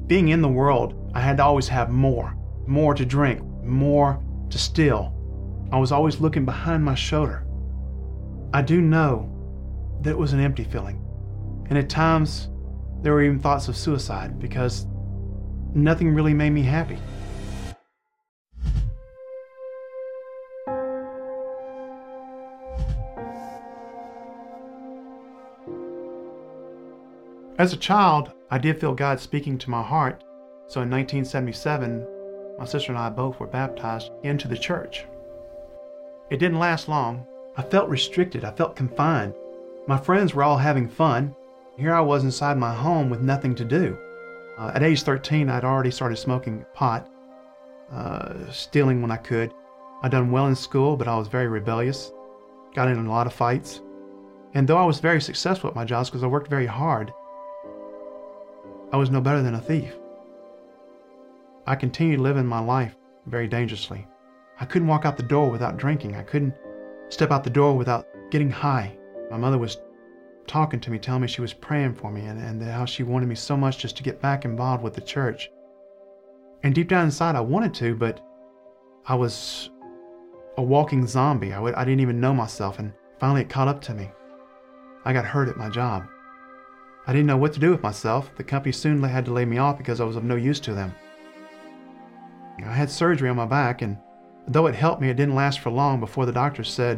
Being in the world, I had to always have more to drink, more to steal. I was always looking behind my shoulder. I do know that it was an empty feeling. And at times, there were even thoughts of suicide because nothing really made me happy. As a child, I did feel God speaking to my heart. So in 1977, my sister and I both were baptized into the church. It didn't last long. I felt restricted. I felt confined. My friends were all having fun. Here I was inside my home with nothing to do. At age 13, I'd already started smoking pot, stealing when I could. I'd done well in school, but I was very rebellious. Got in a lot of fights. And though I was very successful at my jobs because I worked very hard, I was no better than a thief. I continued living my life very dangerously. I couldn't walk out the door without drinking. I couldn't step out the door without getting high. My mother was talking to me, telling me she was praying for me and how she wanted me so much just to get back involved with the church. And deep down inside, I wanted to, but I was a walking zombie. I didn't even know myself, and finally it caught up to me. I got hurt at my job. I didn't know what to do with myself. The company soon had to lay me off because I was of no use to them. I had surgery on my back, and though it helped me, it didn't last for long before the doctor said,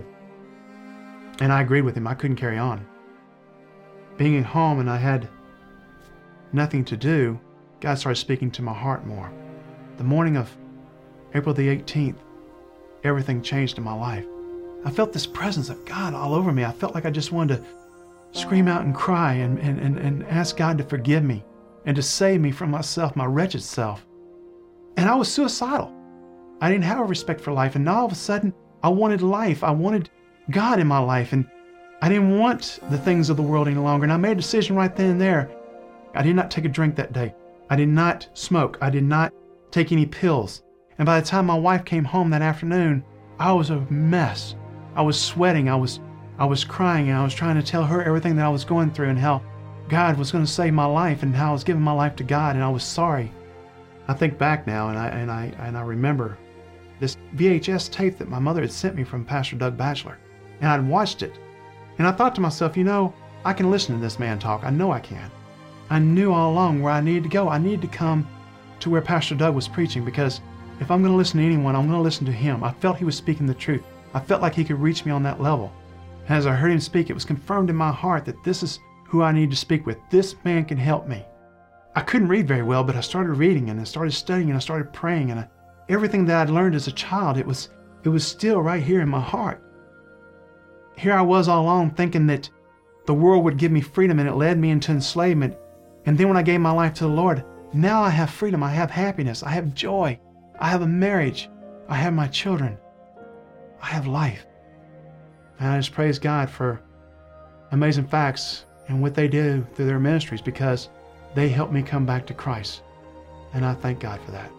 and I agreed with him, I couldn't carry on. Being at home and I had nothing to do, God started speaking to my heart more. The morning of April the 18th, everything changed in my life. I felt this presence of God all over me. I felt like I just wanted to scream out and cry and ask God to forgive me and to save me from myself, my wretched self. And I was suicidal. I didn't have a respect for life, and all of a sudden, I wanted life. I wanted God in my life, and I didn't want the things of the world any longer. And I made a decision right then and there. I did not take a drink that day. I did not smoke. I did not take any pills. And by the time my wife came home that afternoon, I was a mess. I was sweating. I was crying, and I was trying to tell her everything that I was going through and how God was going to save my life and how I was giving my life to God, and I was sorry. I think back now, and I remember this VHS tape that my mother had sent me from Pastor Doug Batchelor, and I'd watched it, and I thought to myself, I can listen to this man talk. I know I can. I knew all along where I needed to go. I needed to come to where Pastor Doug was preaching, because if I'm going to listen to anyone, I'm going to listen to him. I felt he was speaking the truth. I felt like he could reach me on that level. And as I heard him speak, it was confirmed in my heart that this is who I need to speak with. This man can help me. I couldn't read very well, but I started reading and I started studying and I started praying, and everything that I'd learned as a child, it was still right here in my heart. Here I was all along thinking that the world would give me freedom, and it led me into enslavement. And then when I gave my life to the Lord, now I have freedom, I have happiness, I have joy, I have a marriage, I have my children, I have life. And I just praise God for Amazing Facts and what they do through their ministries, because they helped me come back to Christ. And I thank God for that.